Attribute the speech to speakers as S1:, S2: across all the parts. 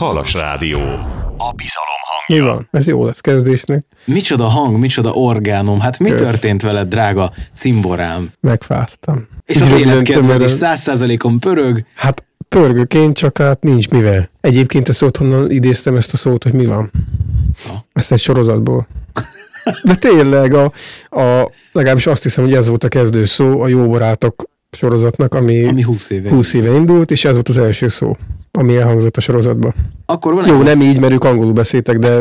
S1: Halas Rádió. A bizalom hangja.
S2: Mi van? Ez jó lesz kezdésnek.
S3: Micsoda hang, micsoda orgánum. Hát mi történt veled, drága cimborám?
S2: Megfáztam.
S3: És az életkedved is 100%-on pörög.
S2: Hát pörgök én, csak hát nincs mivel. Egyébként ezt otthonnan idéztem ezt a szót, hogy mi van. Ezt egy sorozatból. De tényleg, legalábbis azt hiszem, hogy ez volt a kezdő szó a Jó barátok sorozatnak, ami
S3: 20
S2: éve indult, és ez volt az első szó, ami elhangzott a sorozatban.
S3: Akkor van
S2: jó, nem így, mert ők angolul beszéltek, de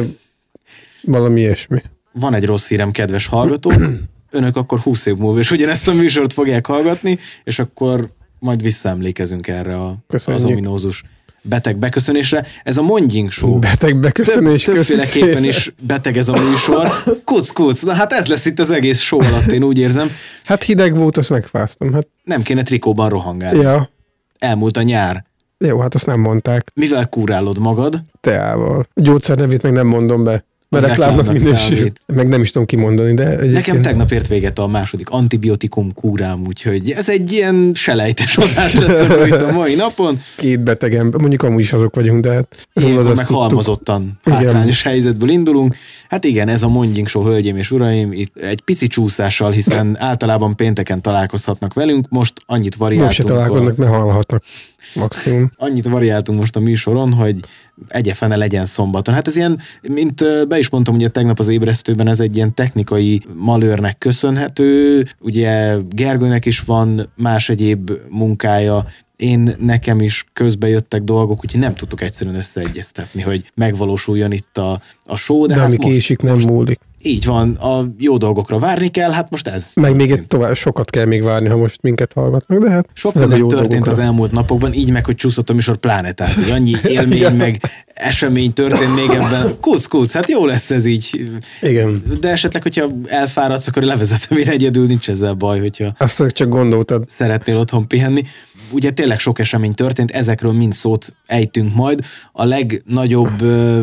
S2: valami ilyesmi. Van
S3: egy rossz hírem, kedves hallgatók. Önök akkor 20 év múlva, és ugyanezt a műsort fogják hallgatni, és akkor majd visszaemlékezünk erre az ominózus beteg beköszönésre. Ez a Mondjink Show.
S2: Beteg beköszönés,
S3: többféleképpen is beteg ez a műsor. Kuc, na hát ez lesz itt az egész show alatt, én úgy érzem.
S2: Hát hideg volt, azt megfáztam. Hát...
S3: Nem kéne trikóban rohangálni.
S2: Ja.
S3: Elmúlt a nyár.
S2: Jó, hát azt nem mondták.
S3: Mivel kúrálod magad?
S2: Teával. A gyógyszer nevét meg nem mondom be. Mert reklámnak minősül. Meg nem is tudom kimondani, de egyébként...
S3: Nekem tegnap ért véget a második antibiotikum kúrám, úgyhogy ez egy ilyen selejtes adás lesz akkor itt a mai napon.
S2: Két betegen, mondjuk amúgy is azok vagyunk, de hát...
S3: Ilyenkor meg halmozottan hátrányos helyzetből indulunk. Hát igen, ez a Mondjink Show, hölgyeim és uraim, itt egy pici csúszással, hiszen általában pénteken találkozhatnak velünk, most annyit variáltunk.
S2: Most se találkoznak, mert hallhatnak. Maximum.
S3: Annyit variáltunk most a műsoron, hogy egyefene legyen szombaton. Hát ez ilyen, mint be is mondtam, ugye tegnap az ébresztőben, ez egy ilyen technikai malőrnek köszönhető. Ugye Gergőnek is van más egyéb munkája, nekem is közbe jöttek dolgok, úgyhogy nem tudtuk egyszerűen összeegyeztetni, hogy megvalósuljon itt a show.
S2: De hát ami késik, nem múlik.
S3: Így van, a jó dolgokra várni kell, hát most ez.
S2: Meg még sokat kell még várni, ha most minket hallgatnak, de hát...
S3: Sok minden történt az elmúlt napokban, így meg, hogy csúszott a műsor Planetát, hogy annyi élmény, meg esemény történt még ebben. Kuc, hát jó lesz ez így.
S2: Igen.
S3: De esetleg, hogyha elfáradsz, akkor levezetem én egyedül, nincs ezzel baj, hogyha...
S2: Azt csak gondoltad.
S3: Szeretnél otthon pihenni. Ugye tényleg sok esemény történt, ezekről mind szót ejtünk majd. A legnagyobb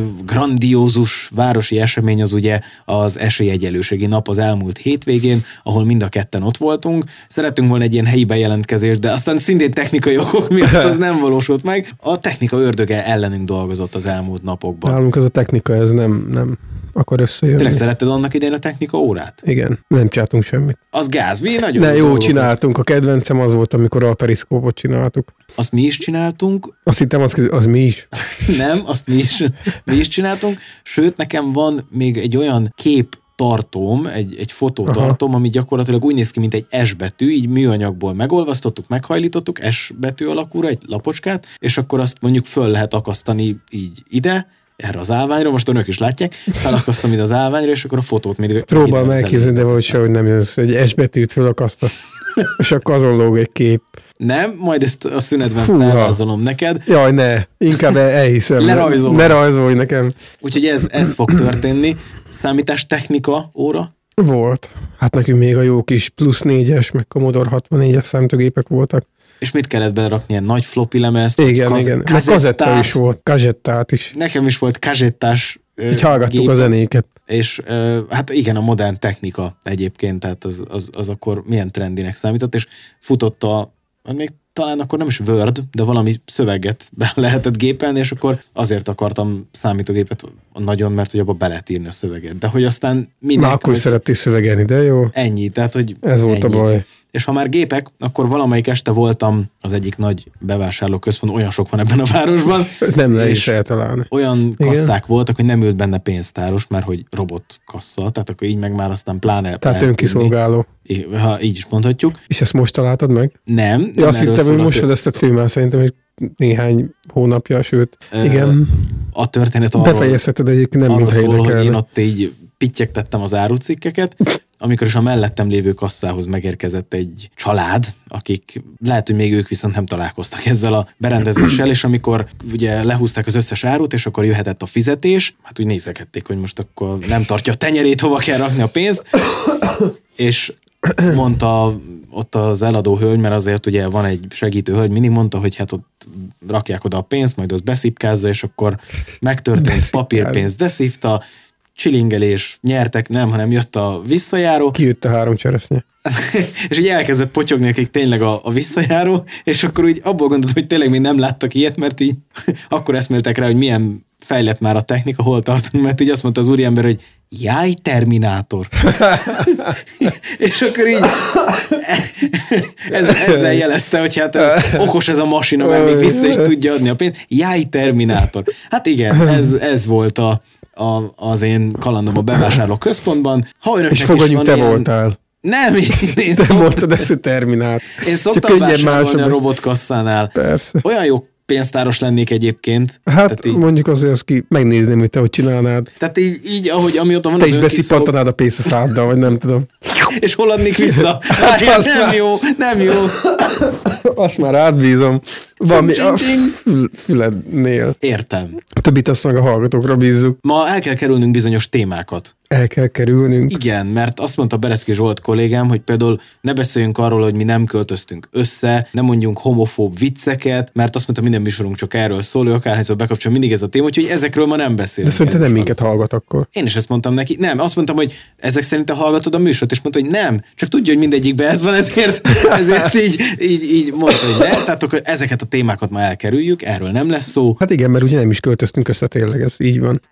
S3: grandiózus városi esemény az ugye az esélyegyenlőségi nap az elmúlt hétvégén, ahol mind a ketten ott voltunk. Szerettünk volna egy ilyen helyi bejelentkezést, de aztán szintén technikai okok miatt az nem valósult meg. A technika ördöge ellenünk dolgozott az elmúlt napokban.
S2: Nálunk ez a technika, ez nem akar összejönni.
S3: Tényleg szeretted annak idején a technika órát?
S2: Igen, nem csináltunk semmit.
S3: Az gáz, mi nagyon
S2: jó dolgokat csináltunk. A kedvencem az volt, amikor a periszkópot csináltuk.
S3: Azt mi is csináltunk.
S2: Azt hittem, az mi is.
S3: Nem, azt mi is csináltunk. Sőt, nekem van még egy olyan tartóm, egy fotótartóm, ami gyakorlatilag úgy néz ki, mint egy S betű, így műanyagból megolvasztottuk, meghajlítottuk, S betű alakúra, egy lapocskát, és akkor azt mondjuk föl lehet akasztani így ide, erre az állványra, most önök is látják, felakasztom ide az állványra, és akkor a fotót még...
S2: Próbálom elképzelni, de valahogy sehogy nem jössz, egy S betűt fölakasztott, és akkor azon lóg egy kép.
S3: Nem, majd ezt a szünetben felrajzolom neked.
S2: Jaj, ne, inkább elhiszem.
S3: Lerajzolom.
S2: Ne rajzolj nekem.
S3: Úgyhogy ez fog történni. Számítástechnika óra?
S2: Volt. Hát nekünk még a jó kis plusz 4-es, meg Commodore 64-es számítógépek voltak.
S3: És mit kellett belerakni? Ilyen nagy floppy lemezt?
S2: Igen. Kazetta is volt. Kazettát is.
S3: Nekem is volt kazettás
S2: így hallgattuk a zenéket.
S3: És hát igen, a modern technika egyébként, tehát az akkor milyen trendinek számított, és futott még talán akkor nem is Word, de valami szöveget be lehetett gépelni, és akkor azért akartam számítógépet nagyon, mert hogy abba be lehet írni a szöveget. De hogy aztán
S2: minden... Na, akkor szerettél szövegelni, de jó.
S3: Ennyi, tehát hogy
S2: ez volt
S3: ennyi.
S2: A baj.
S3: És ha már gépek, akkor valamelyik este voltam az egyik nagy bevásárlóközpont, olyan sok van ebben a városban.
S2: Nem lehet is eltalálni.
S3: Olyan kasszák voltak, hogy nem ült benne pénztáros, mert hogy robot kassa, tehát akkor így meg már aztán pláne...
S2: Tehát önkiszolgáló.
S3: Ha így is mondhatjuk.
S2: És ezt most találtad meg?
S3: Nem.
S2: Ja, azt hittem, hogy most fedezted föl, már szerintem, hogy néhány hónapja, sőt. Igen.
S3: A történet arról...
S2: Befejezheted egyébként, nem
S3: mint szól, hogy én ott így pittyegtettem az árucikkeket, amikor is a mellettem lévő kasszához megérkezett egy család, akik lehet, hogy még ők viszont nem találkoztak ezzel a berendezéssel, és amikor ugye lehúzták az összes árut, és akkor jöhetett a fizetés, hát úgy nézegették, hogy most akkor nem tartja a tenyerét, hova kell rakni a pénzt, és mondta ott az eladó hölgy, mert azért ugye van egy segítő hölgy, mindig mondta, hogy hát ott rakják oda a pénzt, majd az beszipkázza, és akkor megtörtént, papírpénzt beszívta, csilingelés, nyertek, nem, hanem jött a visszajáró.
S2: Kijött a 3 cseresznye.
S3: és így elkezdett potyogni nekik tényleg a visszajáró, és akkor úgy abból gondolt, hogy tényleg még nem láttak ilyet, mert így akkor eszméltek rá, hogy milyen fejlett már a technika, hol tartunk, mert így azt mondta az úriember, hogy jaj, Terminátor. És akkor így ezzel jelezte, hogy hát okos ez a masina, mert még vissza is tudja adni a pénzt. Jaj, Terminátor. Hát igen, ez volt az én kalandom a bevásárló központban.
S2: És fogadjuk, te voltál.
S3: Nem, én
S2: te mondtad ezt a Terminát.
S3: Én szoktam vásárolni a robotkasszánál.
S2: Persze.
S3: Olyan jó pénztáros lennék egyébként.
S2: Hát így, mondjuk azért azt megnézném, hogy te hogy csinálnád.
S3: Tehát így ahogy amióta van
S2: te az önkiszolg... Te is beszippantanád a pénzt a száddal, vagy nem tudom.
S3: És hol adnék vissza? Nem jó.
S2: Azt már átbízom. Valami a fülednél.
S3: Értem.
S2: A többit azt meg a hallgatókra bízzuk.
S3: Ma el kell kerülnünk bizonyos témákat.
S2: El kell kerülnünk.
S3: Igen, mert azt mondta Berecki Zsolt kollégám, hogy például ne beszéljünk arról, hogy mi nem költöztünk össze, ne mondjunk homofób vicceket, mert azt mondta, minden műsorunk csak erről szól, ő akárhányszor bekapcsol, mindig ez a téma, úgyhogy ezekről ma nem beszélünk.
S2: De szerintem nem minket hallgat akkor.
S3: Én is ezt mondtam neki. Nem, azt mondtam, hogy ezek szerint te hallgatod a műsort, és mondta, hogy nem, csak tudja, hogy mindegyikben ez van, ezért így mondta, hogy ne, tehát akkor ezeket a témákat ma elkerüljük, erről nem lesz szó.
S2: Hát igen, mert ugye nem is költöztünk össze, tényleg ez így van.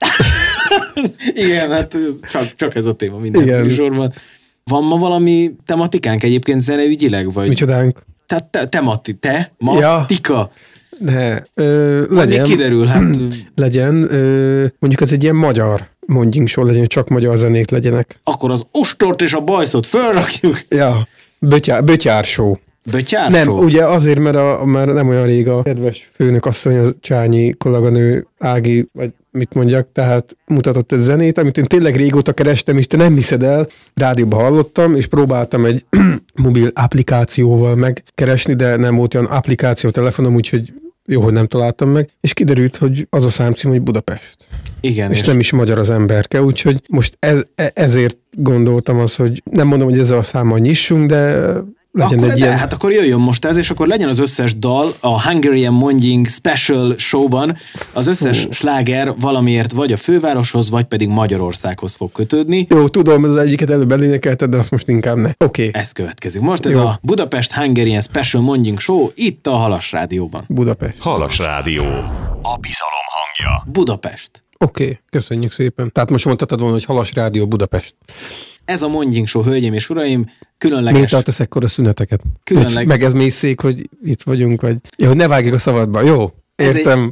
S3: Igen, hát csak ez a téma minden műsorban. Van ma valami tematikánk egyébként zeneügyileg? Vagy?
S2: Micsodánk?
S3: Tehát tematika.
S2: Ne,
S3: legyen. Kiderül, hát.
S2: Legyen, mondjuk ez egy ilyen magyar mondjunk sor legyen, csak magyar zenék legyenek.
S3: Akkor az ostort és a bajszot fölrakjuk.
S2: Ja, bötyársó.
S3: Bötyársó?
S2: Nem, ugye azért, mert már nem olyan rég a kedves főnök asszony, a Csányi kolléganő Ági, vagy mit mondjak, tehát mutatott egy zenét, amit én tényleg régóta kerestem, és te nem hiszed el, rádióban hallottam, és próbáltam egy mobil applikációval megkeresni, de nem volt olyan applikáció telefonom, úgyhogy jó, hogy nem találtam meg, és kiderült, hogy az a számcím, hogy Budapest.
S3: Igen.
S2: És nem is magyar az emberke, úgyhogy most ezért gondoltam azt, hogy nem mondom, hogy ezzel a számmal nyissunk, de legyen
S3: akkor
S2: egy ilyen...
S3: Hát akkor jöjjön most ez, és akkor legyen az összes dal a Hungarian Mondjing Special Showban, az összes sláger valamiért vagy a fővároshoz, vagy pedig Magyarországhoz fog kötődni.
S2: Jó, tudom, ez az egyiket előbb elénekelted, de azt most inkább ne. Oké.
S3: Ez következik. Most ez a Budapest Hungarian Special Mondjing Show itt a Halas Rádióban.
S2: Budapest.
S1: Halas Rádió. A bizalom hangja.
S3: Budapest.
S2: Oké, köszönjük szépen. Tehát most mondhatod volna, hogy Halas Rádió Budapest.
S3: Ez a Mondjing Show, hölgyeim és uraim, különleges...
S2: Miért tartasz ekkora szüneteket? Meg ez mészszék, hogy itt vagyunk, vagy... Jó, hogy ne vágjuk a szavadba. Jó, értem.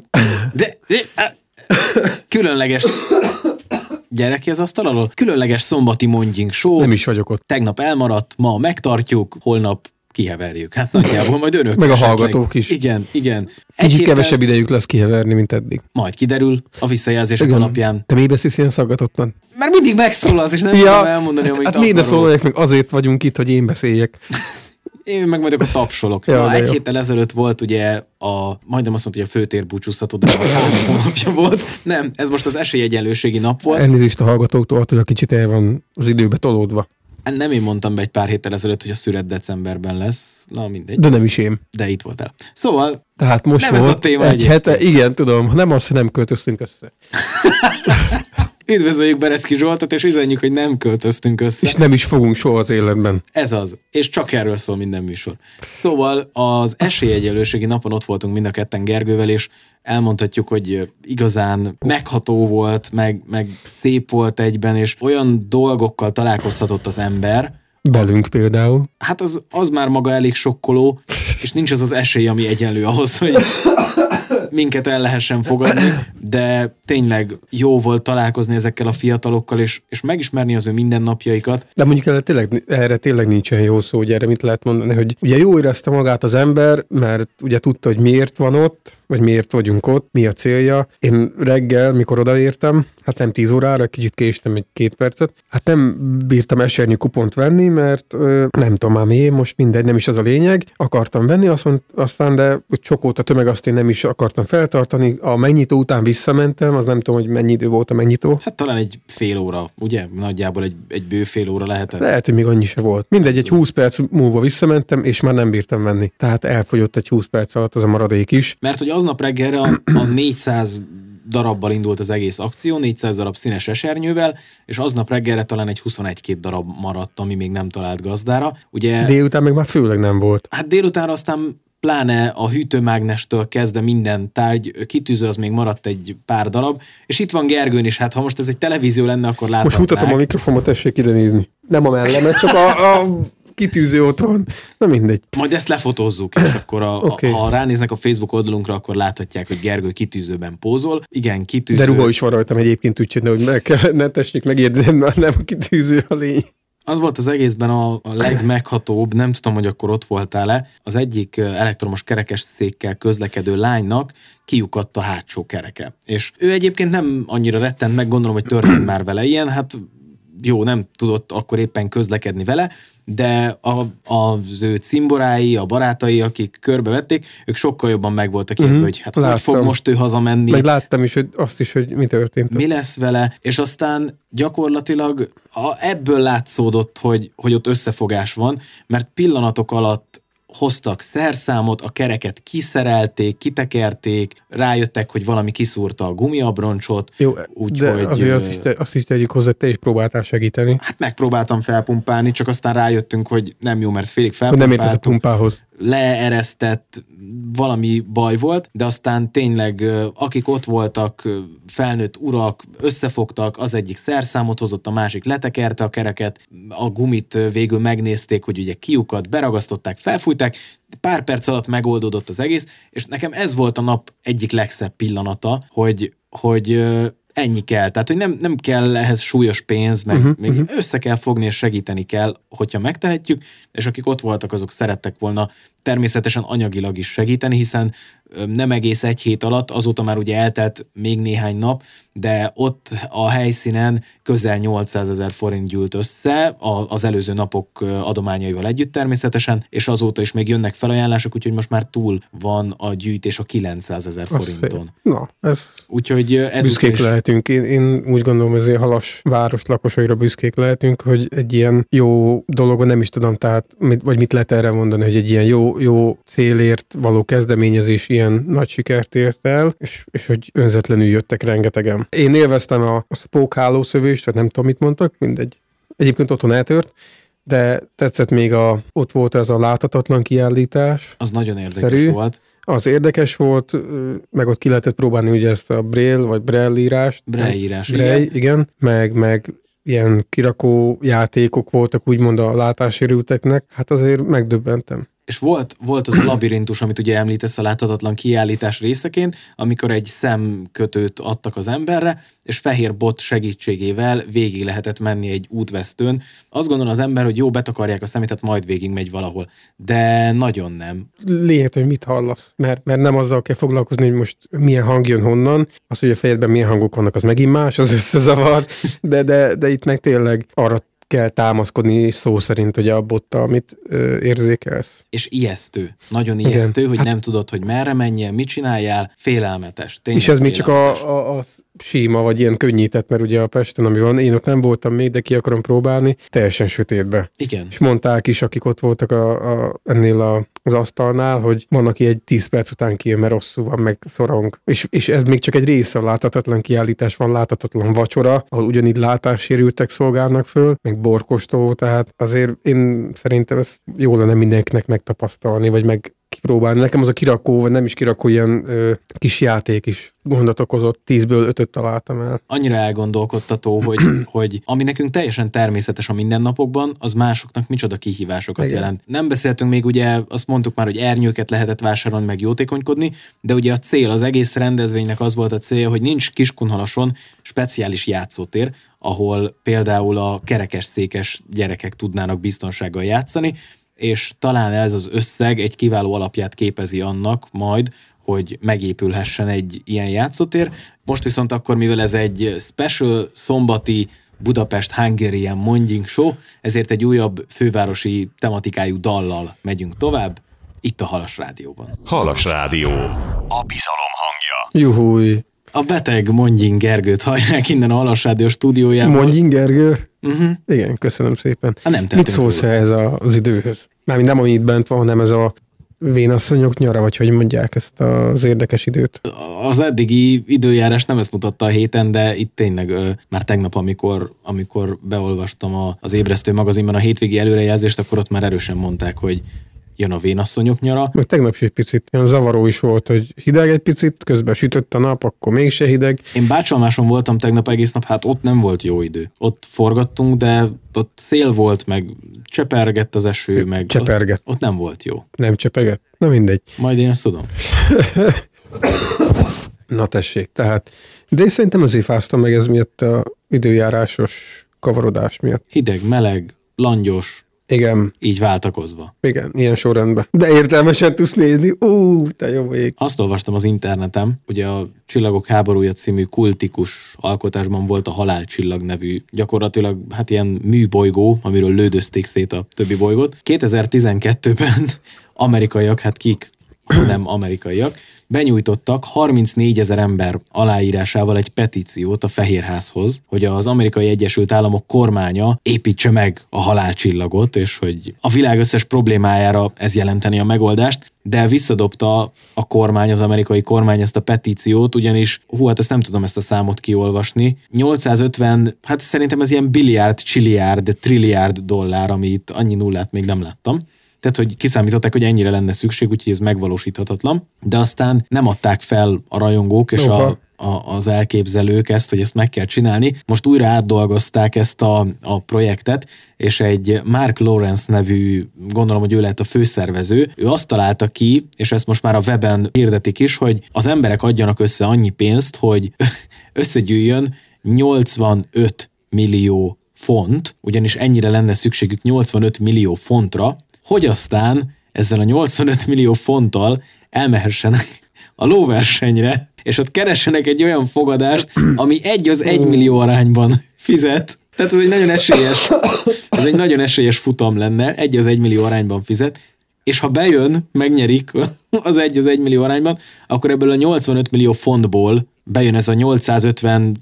S3: Különleges... Gyere ki az asztal alól? Különleges szombati Mondjing Show.
S2: Nem is vagyok ott.
S3: Tegnap elmaradt, ma megtartjuk, holnap kiheverjük. Hát nagyjából majd önök.
S2: Meg a hallgatók is.
S3: Igen.
S2: Egy kevesebb idejük lesz kiheverni, mint eddig.
S3: Majd kiderül a visszajelzések alapján.
S2: Te miért beszélsz ilyen szaggatottan?
S3: Mert mindig megszólalsz, és nem tudom elmondani, amit
S2: akarok. Hát miért szólaljak meg? Azért vagyunk itt, hogy én beszéljek.
S3: Én meg vagyok a tapsolok. Egy héttel ezelőtt volt ugye majdnem azt mondta, hogy a főtér búcsúztató, de az 3 hónapja volt. Nem, ez most az esélyegyenlőségi nap volt.
S2: Elnézést a hallgatóktól, hogy a kicsit el van az időbe tolódva.
S3: Nem én mondtam be egy pár héttel ezelőtt, hogy a szüret decemberben lesz. Na mindegy.
S2: De nem is én.
S3: De itt voltál. Szóval
S2: tehát most
S3: nem ez a téma
S2: egy hete, igen, tudom, nem az, hogy nem költöztünk össze.
S3: Üdvözöljük Berecki Zsoltot, és üzenjük, hogy nem költöztünk össze.
S2: És nem is fogunk soha az életben.
S3: Ez az. És csak erről szól minden műsor. Szóval az esélyegyenlőségi napon ott voltunk mind a ketten Gergővel, és elmondhatjuk, hogy igazán megható volt, meg szép volt egyben, és olyan dolgokkal találkozhatott az ember.
S2: Belünk például.
S3: Hát az már maga elég sokkoló, és nincs az esély, ami egyenlő ahhoz, hogy minket el lehessen fogadni, de tényleg jó volt találkozni ezekkel a fiatalokkal, és megismerni az ő mindennapjaikat.
S2: De mondjuk erre tényleg nincsen jó szó, hogy erre mit lehet mondani, hogy ugye jó érezte magát az ember, mert ugye tudta, hogy miért van ott, vagy miért vagyunk ott, mi a célja. Én reggel, mikor odaértem, hát nem 10 órára, kicsit késtem 2 percet, hát nem bírtam esernyő kupont venni, mert nem tudom már miért, most mindegy, nem is az a lényeg. Akartam venni, aztán de sok volt a tömeg, azt én nem is akartam feltartani. A megnyitó után visszamentem, az nem tudom, hogy mennyi idő volt a megnyitó. Hát
S3: talán egy fél óra, ugye? Nagyjából egy bő fél óra lehetett.
S2: Lehet, hogy még annyi se volt. Mindegy, egy 20 perc múlva visszamentem, és már nem bírtam venni. Tehát elfogyott egy 20 perc alatt az a maradék is.
S3: Mert hogy aznap reggelre a 400 darabbal indult az egész akció, 400 darab színes esernyővel, és aznap reggelre talán egy 21-22 darab maradt, ami még nem talált gazdára. Ugye,
S2: délután meg már főleg nem volt.
S3: Hát délutánra aztán pláne a hűtőmágnestől kezdve minden tárgy, kitűző az még maradt egy pár darab, és itt van Gergőn is, hát ha most ez egy televízió lenne, akkor láthatnák.
S2: Most mutatom a mikrofonot, tessék ide nézni. Nem a mellemet, csak a kitűző ott van. Na mindegy.
S3: Majd ezt lefotózzuk, és akkor ha ránéznek a Facebook oldalunkra, akkor láthatják, hogy Gergő kitűzőben pózol. Igen, kitűző.
S2: De ruha is van rajtam egyébként, úgyhogy ne tessék megérni, nem a kitűző a lény.
S3: Az volt az egészben a legmeghatóbb, nem tudom, hogy akkor ott voltál-e, az egyik elektromos kerekesszékkel közlekedő lánynak kiukadt a hátsó kereke. És ő egyébként nem annyira rettent meg, gondolom, hogy történt már vele ilyen, hát jó, nem tudott akkor éppen közlekedni vele, de az ő cimborái, a barátai, akik körbevették, ők sokkal jobban meg voltak értve, hogy hát hogy fog most ő hazamenni.
S2: Meg láttam is, hogy mi történt.
S3: Mi lesz vele, és aztán gyakorlatilag ebből látszódott, hogy ott összefogás van, mert pillanatok alatt hoztak szerszámot, a kereket kiszerelték, kitekerték, rájöttek, hogy valami kiszúrta a gumiabroncsot.
S2: Jó, de azért azt is tegyük hozzá, te is próbáltál segíteni.
S3: Hát megpróbáltam felpumpálni, csak aztán rájöttünk, hogy nem jó, mert félig felpumpáltuk.
S2: Nem értesz a pumpához.
S3: Leeresztett, valami baj volt, de aztán tényleg akik ott voltak, felnőtt urak, összefogtak, az egyik szerszámot hozott, a másik letekerte a kereket, a gumit végül megnézték, hogy ugye kiukadt, beragasztották, felfújták, pár perc alatt megoldódott az egész, és nekem ez volt a nap egyik legszebb pillanata, hogy ennyi kell. Tehát, hogy nem kell ehhez súlyos pénz, meg még össze kell fogni, és segíteni kell, hogyha megtehetjük, és akik ott voltak, azok szerettek volna természetesen anyagilag is segíteni, hiszen nem egész egy hét alatt, azóta már ugye eltelt még néhány nap, de ott a helyszínen közel 800 000 forint gyűlt össze az előző napok adományaival együtt természetesen, és azóta is még jönnek felajánlások, úgyhogy most már túl van a gyűjtés a 900 000 forinton.
S2: Na, ez
S3: úgyhogy
S2: büszkék is lehetünk. Én úgy gondolom, ezért Halas város lakosaira büszkék lehetünk, hogy egy ilyen jó dologon nem is tudom, tehát mit lehet erre mondani, hogy egy ilyen jó célért való kezdeményezés ilyen nagy sikert ért el, és hogy önzetlenül jöttek rengetegen. Én élveztem a pókhálószövést, vagy nem tudom, mit mondtak, mindegy. Egyébként otthon eltört, de tetszett még ott volt ez a láthatatlan kiállítás.
S3: Az nagyon érdekes volt.
S2: Az érdekes volt, meg ott ki lehetett próbálni ugye ezt a Braille, vagy Braille írást.
S3: Braille írás,
S2: igen. Meg ilyen kirakó játékok voltak úgymond a látássérülteknek. Hát azért megdöbbentem.
S3: És volt az a labirintus, amit ugye említesz a láthatatlan kiállítás részeként, amikor egy szemkötőt adtak az emberre, és fehér bot segítségével végig lehetett menni egy útvesztőn. Azt gondolom az ember, hogy jó, betakarják a szemét, tehát majd végig megy valahol. De nagyon nem.
S2: Lényeg, hogy mit hallasz, mert nem azzal kell foglalkozni, hogy most milyen hang jön honnan, az, hogy a fejedben milyen hangok vannak, az megint más, az összezavar, de itt meg tényleg arra kell támaszkodni szó szerint, hogy a botta, amit érzékelsz.
S3: És ijesztő. Nagyon ijesztő, igen. Hogy nem tudod, hogy merre menjél, mit csináljál, félelmetes.
S2: És ez még csak a síma, vagy ilyen könnyített, mert ugye a Pesten, ami van, én ott nem voltam még, de ki akarom próbálni, teljesen sötétbe.
S3: Igen.
S2: És mondták is, akik ott voltak ennél az asztalnál, hogy van, aki egy 10 perc után kijön, mert rosszul van, meg szorong. És ez még csak egy része, a láthatatlan kiállítás van, láthatatlan vacsora, ahol ugyanígy látássérültek szolgálnak föl, meg borkostó, tehát azért én szerintem ez jó lenne mindenkinek megtapasztalni, vagy meg kipróbálni. Nekem az a kirakó, vagy nem is kirakó, ilyen kis játék is gondot okozott, 10-ből 5-öt találtam el.
S3: Annyira elgondolkodtató, hogy ami nekünk teljesen természetes a mindennapokban, az másoknak micsoda kihívásokat jelent. Nem beszéltünk még, ugye azt mondtuk már, hogy ernyőket lehetett vásárolni, meg jótékonykodni, de ugye a cél, az egész rendezvénynek az volt a célja, hogy nincs Kiskunhalason speciális játszótér, ahol például a kerekesszékes gyerekek tudnának biztonsággal játszani, és talán ez az összeg egy kiváló alapját képezi annak majd, hogy megépülhessen egy ilyen játszótér. Most viszont akkor, mivel ez egy special szombati Budapest Hungarian Mondjink Show, ezért egy újabb fővárosi tematikájú dallal megyünk tovább, itt a Halas Rádióban.
S1: Halas Rádió, a bizalom hangja.
S2: Juhúj!
S3: A beteg Mondjink Gergőt hallják innen a Halas Rádió stúdiójában.
S2: Mondjink Gergő? Igen, köszönöm szépen.
S3: Nem
S2: mit szólsz ez az időhöz? Mármint nem, ami itt bent van, hanem ez a vénasszonyok nyara, vagy hogy mondják ezt az érdekes időt?
S3: Az eddigi időjárás nem ezt mutatta a héten, de itt tényleg már tegnap, amikor beolvastam az Ébresztő magazinban a hétvégi előrejelzést, akkor ott már erősen mondták, hogy jön a vénasszonyok nyara.
S2: Meg tegnap is egy picit olyan zavaró is volt, hogy hideg egy picit, közben sütött a nap, akkor mégse hideg.
S3: Én Bácsalmáson voltam tegnap egész nap, hát ott nem volt jó idő. Ott forgattunk, de ott szél volt, meg csepergett az eső, meg
S2: csepergett.
S3: Ott nem volt jó.
S2: Nem csepegett? Na mindegy.
S3: Majd én ezt tudom.
S2: Na tessék, tehát. De én szerintem azért fáztam meg ez miatt a időjárásos kavarodás miatt.
S3: Hideg, meleg, langyos.
S2: Igen.
S3: Így váltakozva.
S2: Igen, ilyen sorrendben. De értelmesen tudsz nézni. Te jó ég.
S3: Azt olvastam az interneten, ugye a Csillagok háborúja című kultikus alkotásban volt a Halálcsillag nevű, gyakorlatilag hát ilyen műbolygó, amiről lődözték szét a többi bolygót. 2012-ben amerikaiak, hát kik nem amerikaiak, benyújtottak 34 000 ember aláírásával egy petíciót a Fehérházhoz, hogy az Amerikai Egyesült Államok kormánya építse meg a halálcsillagot, és hogy a világ összes problémájára ez jelenteni a megoldást, de visszadobta a kormány, az amerikai kormány ezt a petíciót, ugyanis, hát ezt nem tudom ezt a számot kiolvasni, 850, hát szerintem ez ilyen billiárd, csilliárd, trilliárd dollár, ami itt annyi nullát még nem láttam. Tehát, hogy kiszámították, hogy ennyire lenne szükség, úgyhogy ez megvalósíthatatlan. De aztán nem adták fel a rajongók és az elképzelők ezt, hogy ezt meg kell csinálni. Most újra átdolgozták ezt a projektet, és egy Mark Lawrence nevű, gondolom, hogy ő lehet a főszervező, ő azt találta ki, és ezt most már a weben hirdetik is, hogy az emberek adjanak össze annyi pénzt, hogy összegyűjjön 85 millió font, ugyanis ennyire lenne szükségük 85 millió fontra, hogy aztán ezzel a 85 millió fonttal elmehessenek a lóversenyre, és ott keressenek egy olyan fogadást, ami 1:1 millió arányban fizet. Tehát ez egy nagyon esélyes futam lenne, 1:1 millió arányban fizet, és ha bejön, megnyerik az 1:1 millió arányban, akkor ebből a 85 millió fontból bejön ez a 850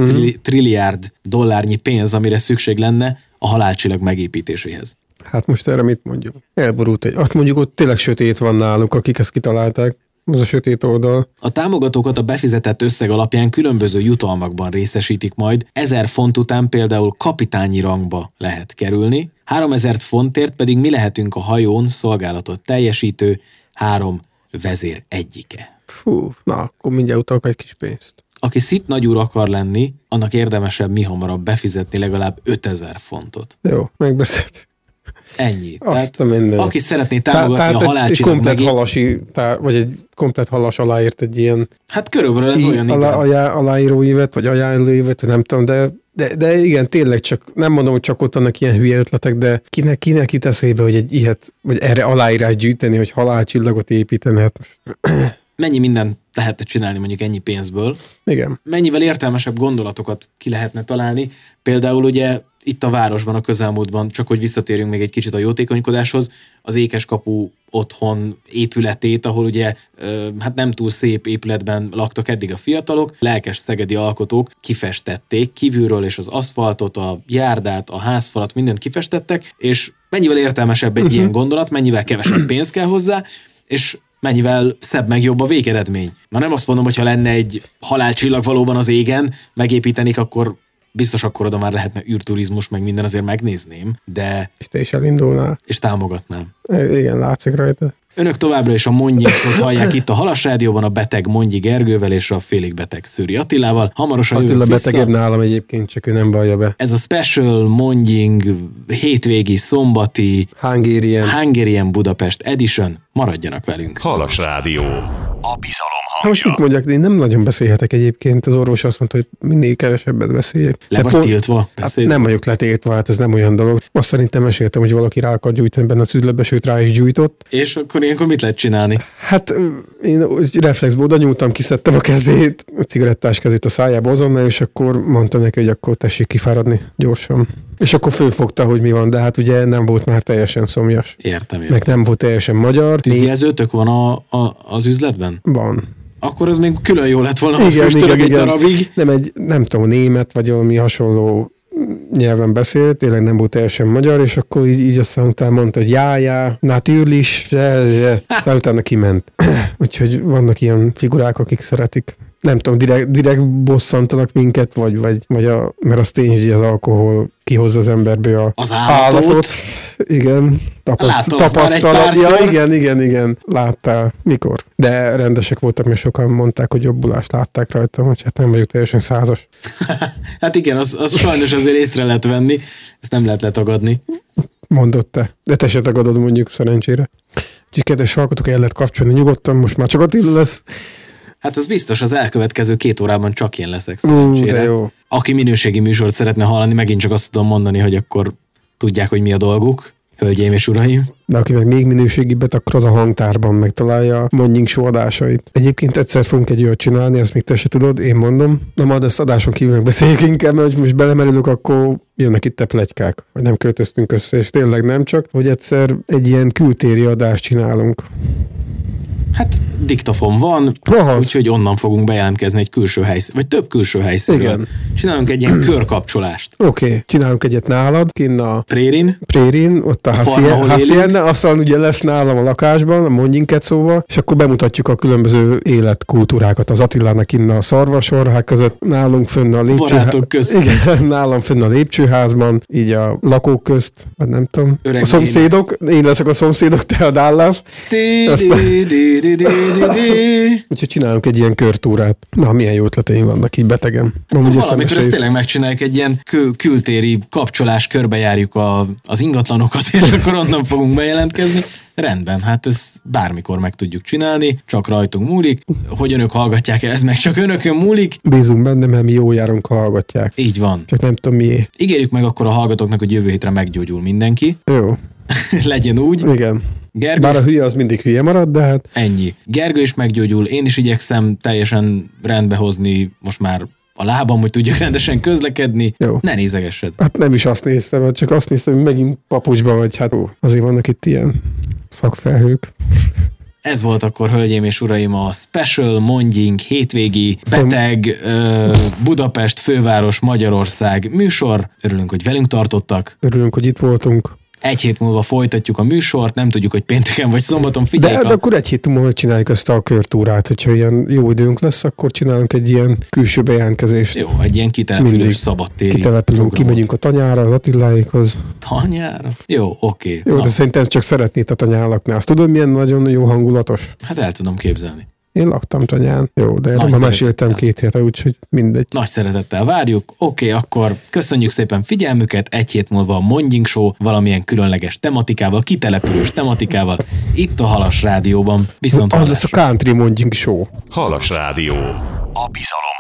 S3: trilliárd dollárnyi pénz, amire szükség lenne a halálcsillag megépítéséhez.
S2: Hát most erre mit mondjuk? Elborult azt mondjuk, ott tényleg sötét van náluk, akik ezt kitalálták. Az a sötét oldal.
S3: A támogatókat a befizetett összeg alapján különböző jutalmakban részesítik majd. 1000 font után például kapitányi rangba lehet kerülni, 3000 fontért pedig mi lehetünk a hajón szolgálatot teljesítő 3 vezér egyike.
S2: Fú, na akkor mindjárt utalok egy kis pénzt.
S3: Aki szit nagyúr akar lenni, annak érdemesebb mihamarabb befizetni legalább 5000 fontot.
S2: Jó, megbeszélt.
S3: Ennyi.
S2: Tehát,
S3: aki szeretné támogatni a halálcsillag
S2: komplet halasi, vagy egy komplet halas aláírt egy ilyen...
S3: Hát körülbelül ez olyan,
S2: aláíróívet, vagy ajánlóívet, nem tudom, de igen, tényleg csak, nem mondom, hogy csak ott vannak ilyen hülye ötletek, de kinek jut eszébe, hogy egy ilyet, vagy erre aláírás gyűjteni, hogy halálcsillagot építeni, hát most...
S3: Mennyi mindent lehetne csinálni mondjuk ennyi pénzből?
S2: Igen.
S3: Mennyivel értelmesebb gondolatokat ki lehetne találni? Például ugye itt a városban a közelmúltban, csak hogy visszatérjünk még egy kicsit a jótékonykodáshoz, az Ékeskapu otthon épületét, ahol ugye hát nem túl szép épületben laktak eddig a fiatalok, lelkes szegedi alkotók kifestették kívülről, és az aszfaltot, a járdát, a házfalat, mindent kifestettek, és mennyivel értelmesebb egy ilyen gondolat, mennyivel kevesebb pénz kell hozzá, és mennyivel szebb meg jobb a végeredmény. Már nem azt mondom, hogy ha lenne egy halálcsillag valóban az égen, megépítenik, akkor biztos akkor oda már lehetne űrturizmus, meg minden, azért megnézném, de...
S2: És te is elindulnál.
S3: És támogatnám.
S2: Igen, látszik rajta.
S3: Önök továbbra is a Mondjingot hallják itt a Halas Rádióban, a beteg Mondji Gergővel és a félig beteg Szőri Attilával. Hamarosan
S2: Attila
S3: jövünk vissza.
S2: betegebb nálam egyébként, csak ő nem vallja be.
S3: Ez a special Mondjing hétvégi, szombati Hungarian Budapest Edition. Maradjanak velünk.
S1: Halas Rádió. A bizalom hangja.
S2: Most mit mondjak, de én nem nagyon beszélhetek egyébként. Az orvos azt mondta, hogy mindig kevesebbet beszéljek.
S3: Le vagy tiltva?
S2: Hát nem vagyok letiltva, hát ez nem olyan dolog. Azt szerintem meséltem, hogy valaki rá akar gyújtani benne az üzletbe, sőt rá is gyújtott.
S3: És akkor ilyenkor mit lehet csinálni?
S2: Hát én reflexből oda nyúltam, kiszedtem a kezét, a cigarettás kezét a szájába azonnal, és akkor mondtam neki, hogy akkor tessék kifáradni gyorsan. És akkor fölfogta, hogy mi van, de hát ugye nem volt már teljesen szomjas.
S3: Értem.
S2: Meg nem volt teljesen magyar.
S3: Tűzjelzőtök van az üzletben?
S2: Van.
S3: Akkor az még külön jó lett volna, hogy füstöleg egy darabig.
S2: Nem tudom, német, vagy valami hasonló nyelven beszélt, tényleg nem volt teljesen magyar, és akkor így aztán utána mondta, hogy já, natürlich, aztán utána kiment. Úgyhogy vannak ilyen figurák, akik szeretik. Nem tudom, direkt bosszantanak minket, mert az tény, hogy az alkohol kihozza az emberből
S3: az állatot.
S2: Igen, tapasztalat. Ja, igen. Láttál. Mikor? De rendesek voltak, mert sokan mondták, hogy jobbulást látták rajtam, hogy hát nem vagyok teljesen 100-as.
S3: Hát igen, az sajnos azért észre lehet venni, ezt nem lehet letagadni.
S2: Mondott te. De te se tagadod, mondjuk, szerencsére. Úgyhogy kedves hallgatók, el lehet kapcsolni nyugodtan, most már csak Attila lesz.
S3: Hát az biztos, az elkövetkező 2 órában csak én leszek, szerencsére.
S2: Jó.
S3: Aki minőségi műsort szeretne hallani, megint csak azt tudom mondani, hogy akkor tudják, hogy mi a dolguk, hölgyeim és uraim.
S2: De aki meg még minőségibbet, akkor az a hangtárban megtalálja a Mondjunk Show adásait. Egyébként egyszer fogunk egy olyat csinálni, ezt még te se tudod, én mondom. Na majd ezt adáson kívül megbeszéljük inkább, mert hogy most belemerülök, akkor jönnek itt a pletykák, hogy nem költöztünk össze, és tényleg nem csak, hogy egyszer egy ilyen kültéri adást csinálunk.
S3: Hát diktafon van, úgyhogy onnan fogunk bejelentkezni egy külső helyszín, vagy több külső helyszínről.
S2: Igen.
S3: Csinálunk egy ilyen körkapcsolást.
S2: Oké. Csinálunk egyet nálad, kinn a
S3: Prérin,
S2: ott a Hacienda, aztán ugye lesz nálam a lakásban, a Mondjinket szóval, és akkor bemutatjuk a különböző életkultúrákat. Az Attilának innen a szarvasorhák között, nálunk fönn a
S3: barátok közt.
S2: Igen, nálam fönn a lépcsőházban, így a lakók közt, vagy nem tudom.
S3: Öreg
S2: a szomszédok, én leszek a szomszédok, te a Dallas. Úgyhogy csinálunk egy ilyen körtúrát. Na, milyen jó ötleteim vannak így betegen.
S3: Valamikor ezt tényleg megcsináljuk, egy ilyen kültéri kapcsolás, körbejárjuk az ingatlanokat, és akkor onnan fogunk bejelentkezni. Rendben, hát ezt bármikor meg tudjuk csinálni, csak rajtunk múlik. Hogy önök hallgatják el, ez meg csak önökön múlik.
S2: Bízunk benne, mert mi jó járunk, ha hallgatják.
S3: Így van.
S2: Csak nem tudom miért.
S3: Ígérjük meg akkor a hallgatóknak, hogy jövő hétre meggyógyul mindenki.
S2: Jó.
S3: Legyen úgy.
S2: Igen.
S3: Gergő,
S2: bár a hülye az mindig hülye marad, de hát...
S3: Ennyi. Gergő is meggyógyul, én is igyekszem teljesen rendbe hozni most már a lábam, hogy tudjak rendesen közlekedni.
S2: Jó.
S3: Ne nézegessed.
S2: Hát nem is azt néztem, csak azt néztem, hogy megint papucsba vagy. Hát azért vannak itt ilyen szakfelhők.
S3: Ez volt akkor, hölgyeim és uraim, a Special Mondjink hétvégi beteg Budapest főváros Magyarország műsor. Örülünk, hogy velünk tartottak.
S2: Örülünk, hogy itt voltunk.
S3: 1 hét múlva folytatjuk a műsort, nem tudjuk, hogy pénteken vagy szombaton, figyeljük.
S2: De akkor 1 hét múlva csináljuk ezt a körtúrát, hogyha ilyen jó időnk lesz, akkor csinálunk egy ilyen külső bejelentkezést.
S3: Jó, egy ilyen kitelepülős szabadtéri
S2: kitelepülünk, kimegyünk a tanyára, az Attiláékhoz.
S3: Tanyára? Jó, oké.
S2: Jó, de szerintem csak szeretnéd a tanyán lakni. Azt tudod, milyen nagyon jó hangulatos?
S3: Hát el tudom képzelni.
S2: Én laktam tanyán. Jó, de erről már meséltem 2 hétre, úgyhogy mindegy.
S3: Nagy szeretettel várjuk. Oké, akkor köszönjük szépen figyelmüket. 1 hét múlva a Mondjink Show valamilyen különleges tematikával, kitelepülős tematikával itt a Halas Rádióban. Viszont
S2: az lesz a Country Mondjink Show.
S1: Halas Rádió. A bizalom